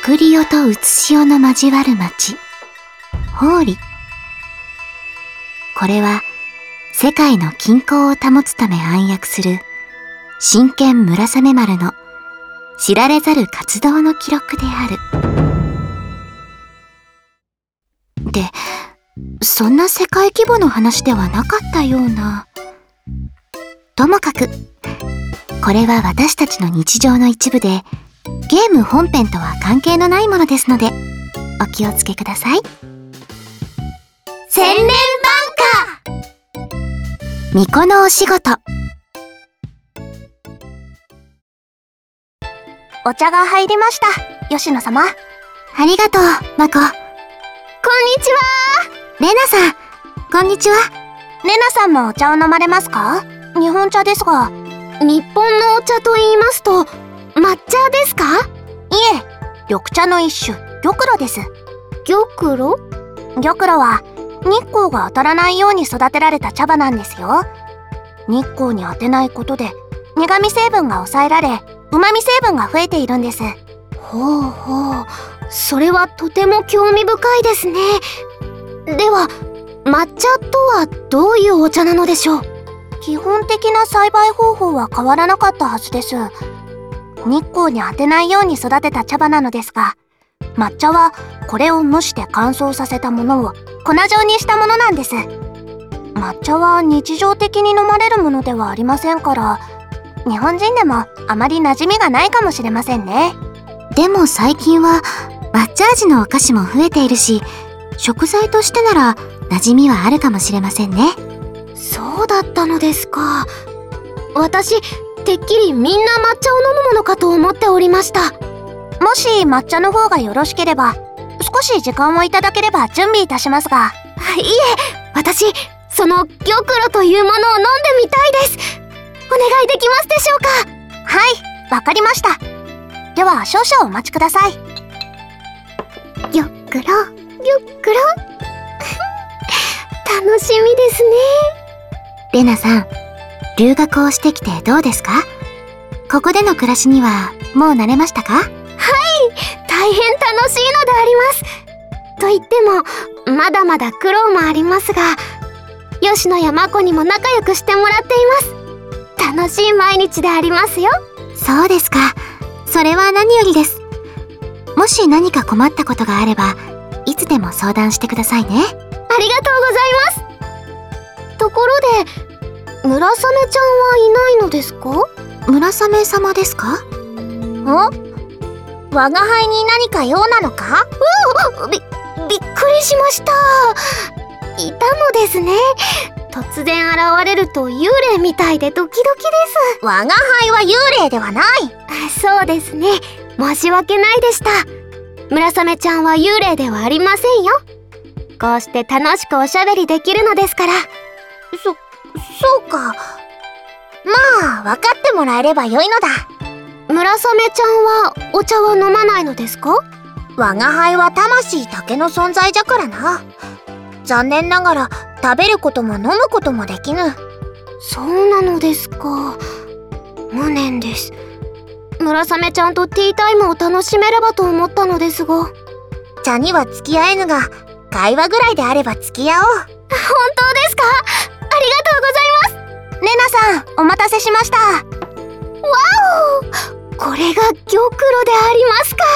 送り世と写し世の交わる町、法理。これは世界の均衡を保つため暗躍する真剣村雨丸の知られざる活動の記録である。で、そんな世界規模の話ではなかったような。ともかく、これは私たちの日常の一部で、ゲーム本編とは関係のないものですので、お気をつけください。 千年晩夏。 巫女のお仕事。 お茶が入りました、吉野様。 ありがとう、まこ。 こんにちは。 レナさん、こんにちは。 レナさんもお茶を飲まれますか？日本茶ですが。 日本のお茶と言いますと、抹茶ですか？ いえ、緑茶の一種、玉露です。 玉露？ 玉露は日光が当たらないように育てられた茶葉なんですよ。日光に当てないことで苦味成分が抑えられ、旨味成分が増えているんです。 ほうほう、それはとても興味深いですね。では、抹茶とはどういうお茶なのでしょう？ 基本的な栽培方法は変わらなかったはずです。日光に当てないように育てた茶葉なのですが、抹茶はこれを蒸して乾燥させたものを粉状にしたものなんです。抹茶は日常的に飲まれるものではありませんから、日本人でもあまり馴染みがないかもしれませんね。 でも最近は抹茶味のお菓子も増えているし、食材としてなら馴染みはあるかもしれませんね。 そうだったのですか。私、てっきりみんな抹茶を飲むものかと思っておりました。 もし抹茶の方がよろしければ、少し時間をいただければ準備いたしますが。 いえ、私、その玉露というものを飲んでみたいです。お願いできますでしょうか？ はい、わかりました。では少々お待ちください。 玉露、楽しみですね。 レナさん、留学をしてきてどうですか？ここでの暮らしにはもう慣れましたか？ はい、大変楽しいのであります。と言っても、まだまだ苦労もありますが、吉野やまこにも仲良くしてもらっています。楽しい毎日でありますよ。 そうですか。それは何よりです。もし何か困ったことがあれば、いつでも相談してくださいね。 ありがとうございます。ところで、村雨ちゃんはいないのですか？ 村雨様ですか？ 我が輩に何か用なのか？ びっくりしました。いたのですね。突然現れると幽霊みたいでドキドキです。 我が輩は幽霊ではない。 そうですね。申し訳ないでした。村雨ちゃんは幽霊ではありませんよ。こうして楽しくおしゃべりできるのですから。 そうか。まあ、分かってもらえればよいのだ。 村雨ちゃんはお茶は飲まないのですか？ 我が輩は魂だけの存在じゃからな。残念ながら食べることも飲むこともできぬ。 そうなのですか。無念です。村雨ちゃんとティータイムを楽しめればと思ったのですが。 茶には付き合えぬが、会話ぐらいであれば付き合おう。 本当ですか？ありがとうございます。 レナさん、お待たせしました。わお！これが玉露でありますか。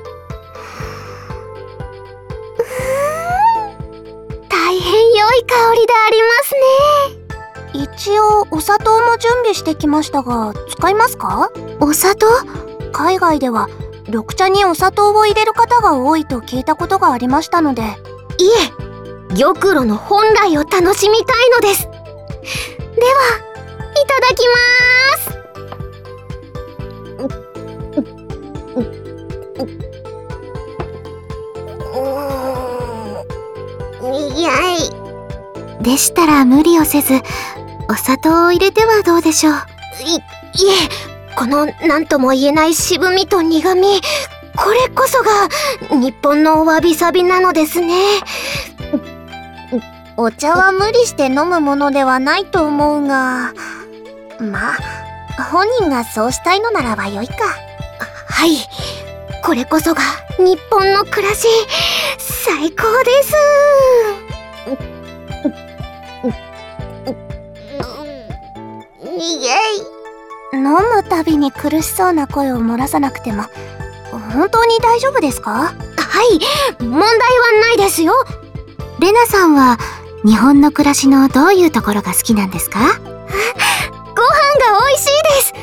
大変良い香りでありますね。一応お砂糖も準備してきましたが、使いますか？ お砂糖？ 海外では緑茶にお砂糖を入れる方が多いと聞いたことがありましたので。 いえ、玉露の本来を楽しみたいのです。では、いただきます。 いやい。でしたら無理をせず、お砂糖を入れてはどうでしょう。 いえ、この何とも言えない渋みと苦み、これこそが日本のわびさびなのですね。 お茶は無理して飲むものではないと思うが、まあ本人がそうしたいのならばよいか。 はい、これこそが日本の暮らし、最高です。イエイ。 飲むたびに苦しそうな声を漏らさなくても本当に大丈夫ですか？ はい、問題はないですよ。 レナさんは日本の暮らしのどういうところが好きなんですか？ ご飯が美味しいです。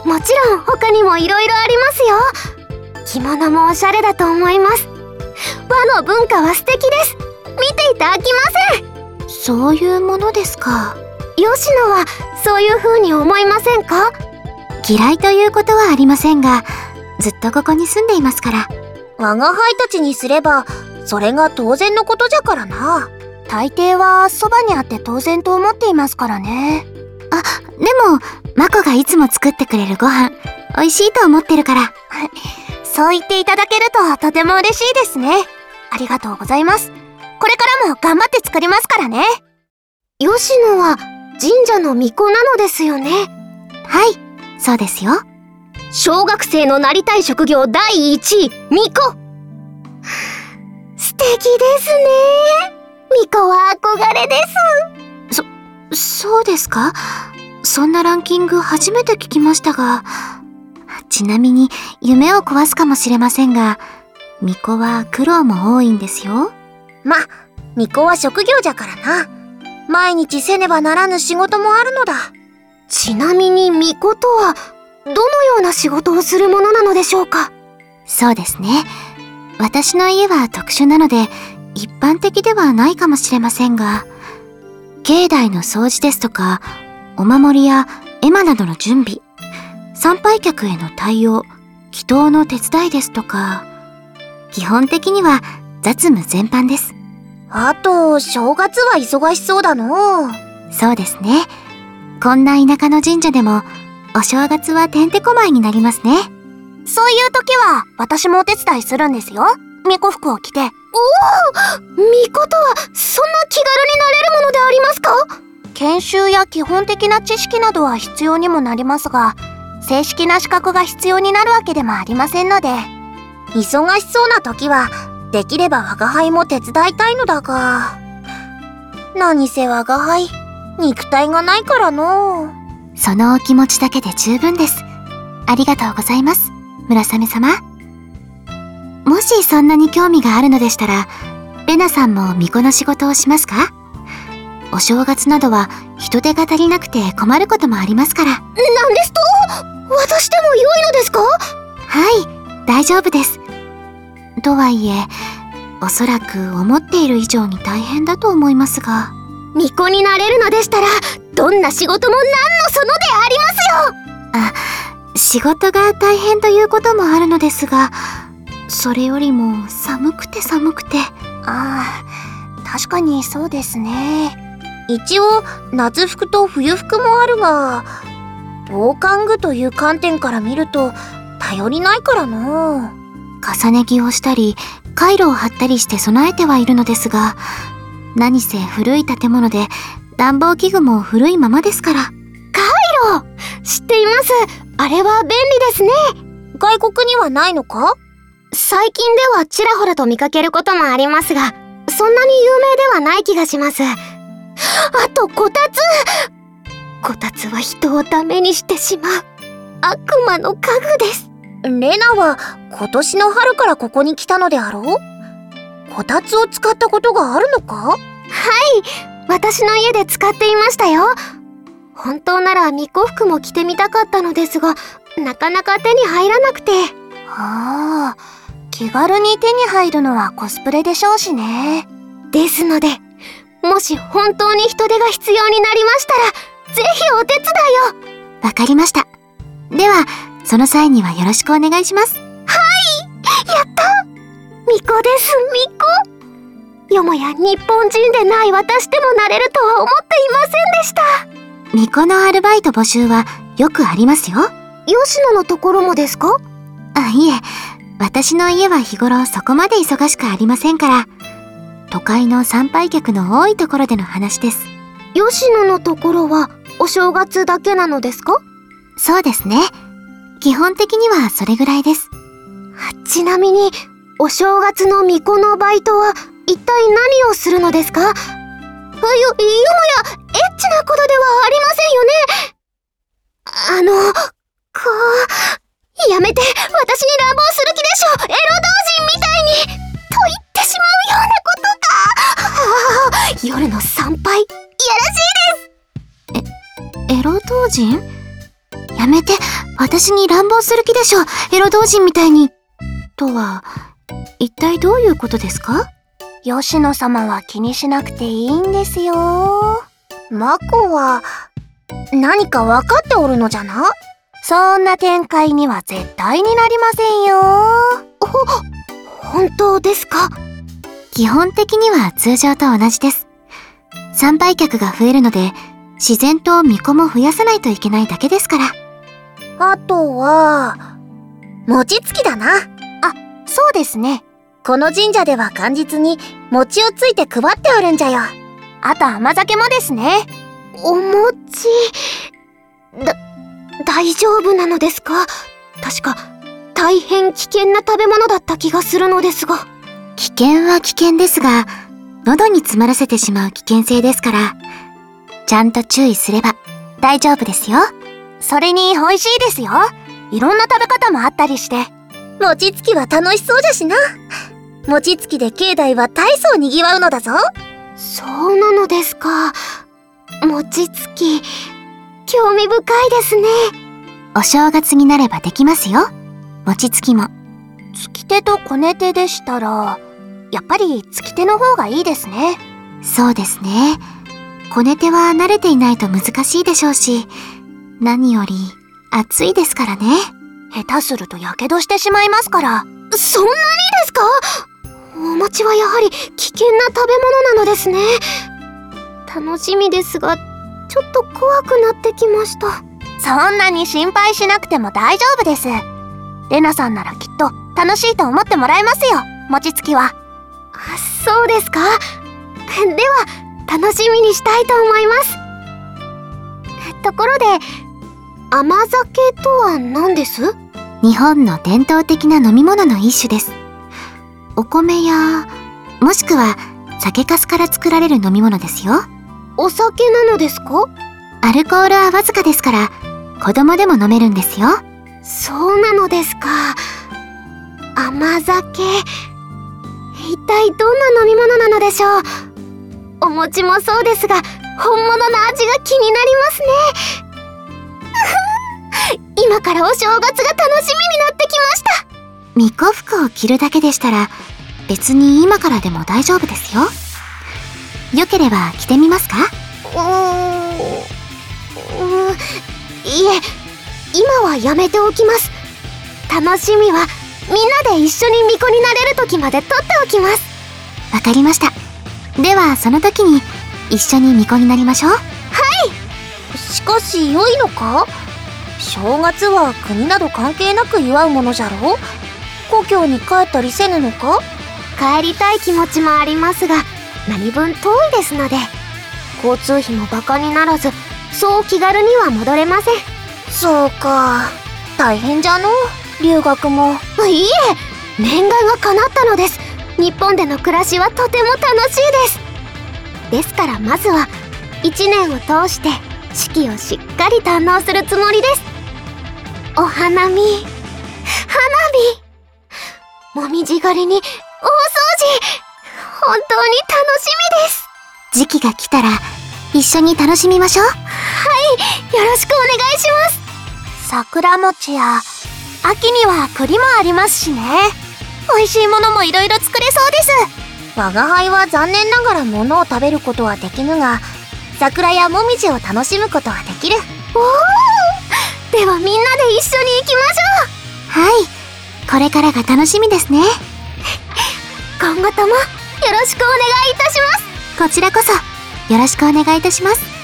もちろん他にもいろいろありますよ。着物もおしゃれだと思います。和の文化は素敵です。見ていて飽きません。 そういうものですか。 吉野はそういう風に思いませんか？ 嫌いということはありませんが、ずっとここに住んでいますから。 我が輩たちにすればそれが当然のことじゃからな。大抵はそばにあって当然と思っていますからね。 あ、でもマコがいつも作ってくれるご飯美味しいと思ってるから。 そう言っていただけるととても嬉しいですね。ありがとうございます。これからも頑張って作りますからね。 吉野は神社の巫女なのですよね。 はい、そうですよ。 小学生のなりたい職業第1位、巫女。素敵ですね。巫女は憧れです。 そうですか？そんなランキング初めて聞きましたが、ちなみに夢を壊すかもしれませんが、巫女は苦労も多いんですよ。 ま、巫女は職業じゃからな。毎日せねばならぬ仕事もあるのだ。 ちなみに巫女とはどのような仕事をするものなのでしょうか？ そうですね。私の家は特殊なので一般的ではないかもしれませんが、境内の掃除ですとか、お守りや絵馬などの準備、参拝客への対応、祈祷の手伝いですとか、基本的には雑務全般です。 あと、正月は忙しそうだのう。 そうですね。こんな田舎の神社でもお正月はてんてこまいになりますね。 そういう時は私もお手伝いするんですよ。巫女服を着て。 おお、巫女とはそんな気軽になれるものでありますか？ 研修や基本的な知識などは必要にもなりますが、正式な資格が必要になるわけでもありませんので、忙しそうな時はできれば我が輩も手伝いたいのだが、何せ我が輩肉体がないからのう。 そのお気持ちだけで十分です。ありがとうございます、村雨様。もしそんなに興味があるのでしたら、レナさんも巫女の仕事をしますか？お正月などは人手が足りなくて困ることもありますから。 なんですと？私でも良いのですか？ はい、大丈夫です。とはいえ、おそらく思っている以上に大変だと思いますが。 巫女になれるのでしたら、どんな仕事も何のそのでありますよ。 あ、仕事が大変ということもあるのですが、それよりも寒くて。 ああ、確かにそうですね。一応夏服と冬服もあるが、防寒具という観点から見ると頼りないからな。 重ね着をしたりカイロを張ったりして備えてはいるのですが、何せ古い建物で暖房器具も古いままですから。 カイロ知っています。あれは便利ですね。 外国にはないのか？ 最近ではちらほらと見かけることもありますが、そんなに有名ではない気がします。あとこたつは人をダメにしてしまう悪魔の家具です。 レナは今年の春からここに来たのであろう？こたつを使ったことがあるのか？ はい、私の家で使っていましたよ。本当なら巫女服も着てみたかったのですが、なかなか手に入らなくて。 ああ、気軽に手に入るのはコスプレでしょうしね。 ですので、もし本当に人手が必要になりましたら、ぜひお手伝いを。 わかりました。ではその際にはよろしくお願いします。 はい、やった。巫女です、巫女。よもや日本人でない私でもなれるとは思っていませんでした。 巫女のアルバイト募集はよくありますよ。 吉野のところもですか？ あ、いえ、私の家は日頃そこまで忙しくありませんから。都会の参拝客の多いところでの話です。 吉野のところはお正月だけなのですか？ そうですね。基本的にはそれぐらいです。 ちなみにお正月の巫女のバイトは一体何をするのですか？よもやエッチなことではありませんよね。やめて、私に乱暴する気でしょ。エロ同人みたいにと言ってしまうようなことか。夜の参拝、いやらしいエロ同人？やめて、私に乱暴する気でしょ。エロ同人みたいに。とは、一体どういうことですか？ 吉野様は気にしなくていいんですよ。マコは何か分かっておるのじゃな。そんな展開には絶対になりませんよ。 本当ですか？ 基本的には通常と同じです。参拝客が増えるので、自然と巫女も増やさないといけないだけですから。 あとは、餅つきだな。あ、そうですね。この神社では元日に餅をついて配っておるんじゃよ。あと甘酒もですね。 お餅、大丈夫なのですか？確か、大変危険な食べ物だった気がするのですが。 危険は危険ですが、喉に詰まらせてしまう危険性ですから、ちゃんと注意すれば大丈夫ですよ。 それに美味しいですよ。いろんな食べ方もあったりして。餅つきは楽しそうじゃしな。餅つきで境内は大層にぎわうのだぞ。 そうなのですか。餅つき、興味深いですね。 お正月になればできますよ。餅つきも。 つき手とこね手でしたら、やっぱりつき手の方がいいですね。 そうですね。こね手は慣れていないと難しいでしょうし、何より暑いですからね。 下手するとやけどしてしまいますから。 そんなにですか？お餅はやはり危険な食べ物なのですね。楽しみですが、ちょっと怖くなってきました。 そんなに心配しなくても大丈夫です。レナさんならきっと楽しいと思ってもらえますよ、餅つきは。 そうですか？では、楽しみにしたいと思います。ところで、甘酒とは何です？ 日本の伝統的な飲み物の一種です。お米や、もしくは酒粕から作られる飲み物ですよ。 お酒なのですか？ アルコールはわずかですから、子供でも飲めるんですよ。 そうなのですか。甘酒、一体どんな飲み物なのでしょう。お餅もそうですが、本物の味が気になりますね。今からお正月が楽しみになってきました。 巫女服を着るだけでしたら、別に今からでも大丈夫ですよ。よければ着てみますか？ いえ、今はやめておきます。楽しみはみんなで一緒に巫女になれる時まで取っておきます。 わかりました。ではその時に一緒に巫女になりましょう。 はい。 しかし良いのか？正月は国など関係なく祝うものじゃろう？故郷に帰ったりせぬのか？ 帰りたい気持ちもありますが、何分遠いですので、交通費もバカにならず、そう気軽には戻れません。 そうか、大変じゃの、留学も。 いいえ、念願が叶ったのです。日本での暮らしはとても楽しいです。ですからまずは1年を通して四季をしっかり堪能するつもりです。お花見、花火、もみじ狩りに大掃除、本当に楽しみです。 時期が来たら一緒に楽しみましょう。 はい、よろしくお願いします。 桜餅や秋には栗もありますしね。美味しいものもいろいろ作れそうです。我が輩は残念ながら物を食べることはできぬが、桜やもみじを楽しむことはできる。 おー、ではみんなで一緒に行きましょう。 はい、これからが楽しみですね。 今後ともよろしくお願いいたします。 こちらこそよろしくお願いいたします。